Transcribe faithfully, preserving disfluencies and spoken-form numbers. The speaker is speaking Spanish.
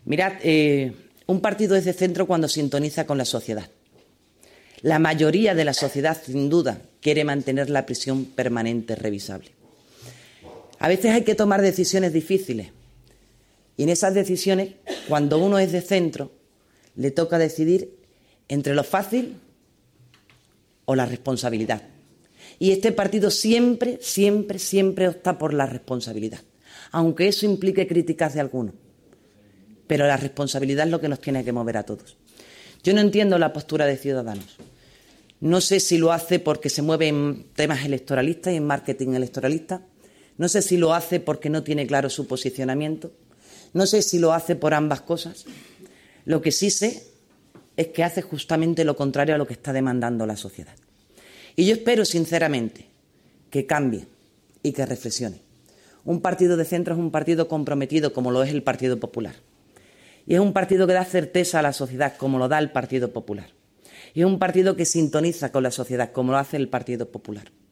Mirad, eh, un partido es de centro cuando sintoniza con la sociedad. La mayoría de la sociedad, sin duda, quiere mantener la prisión permanente revisable. A veces hay que tomar decisiones difíciles y en esas decisiones, cuando uno es de centro, le toca decidir entre lo fácil o la responsabilidad. Y este partido siempre, siempre, siempre opta por la responsabilidad, aunque eso implique críticas de algunos. Pero la responsabilidad es lo que nos tiene que mover a todos. Yo no entiendo la postura de Ciudadanos. No sé si lo hace porque se mueve en temas electoralistas y en marketing electoralista. No sé si lo hace porque no tiene claro su posicionamiento. No sé si lo hace por ambas cosas. Lo que sí sé es que hace justamente lo contrario a lo que está demandando la sociedad. Y yo espero, sinceramente, que cambie y que reflexione. Un partido de centro es un partido comprometido, como lo es el Partido Popular. Y es un partido que da certeza a la sociedad, como lo da el Partido Popular. Y es un partido que sintoniza con la sociedad, como lo hace el Partido Popular.